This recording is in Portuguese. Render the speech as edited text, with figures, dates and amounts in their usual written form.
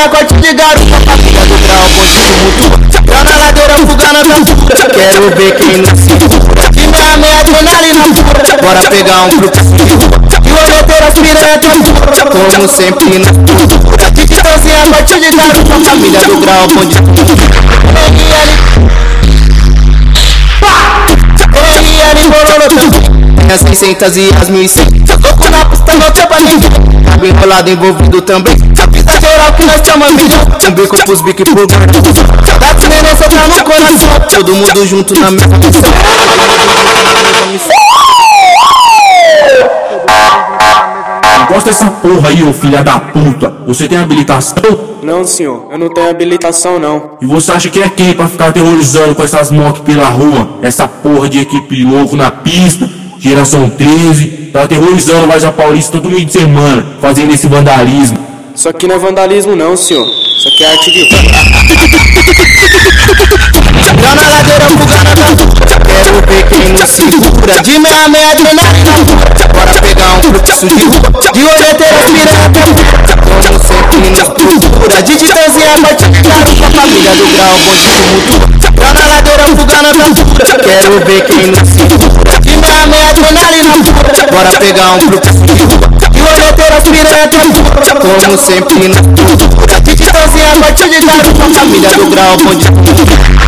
Gostosinha, corte de garupa, família do grau, bonde muito. Grau na ladeira, fuga na captura. Quero ver quem não se segura. De meia, adrenalina pura. Bora pegar um grupo e o oleteiro, as piranha tá pura. Como sempre na cultura. Digitalzinha, corte de garupa, família do grau, bonde muito. As 600 e as 1.600. Louco na pista, não tem pra ninguém. Tá enrolado, envolvido também. Avisa geral que nós estamos milhão. Um bico pros bico e pro gordo. Dá de neném, só tá no coração. Todo mundo junto na mesma missão. Encosta essa porra aí, ô filha da puta. Você tem habilitação? Não, senhor, eu não tenho habilitação não. E você acha que é quem pra ficar aterrorizando com essas motos pela rua? Essa porra de equipe louco na pista, geração 13, tá aterrorizando mais a Paulista todo meio de semana, fazendo esse vandalismo. Isso aqui não é vandalismo não, senhor. Isso aqui é arte de rua. Grau na ladeira, fuga na captura. Quero ver quem não se segura. De meia, adrenalina pura. Bora pegar um fluxo de rua. De oleteiro, as piranha tá pura. Como sempre nos procura. Digitalzinha, corte de garupa, família do grau, bonde muito. Grau na ladeira, fuga na captura. Quero ver quem não se segura. De meia, adrenalina pura. Bora pegar um fluxo de rua. De oleteiro, as piranha tá pura. Como sempre nos procura. Digitalzinha, corte de garupa, família do grau, bonde muito.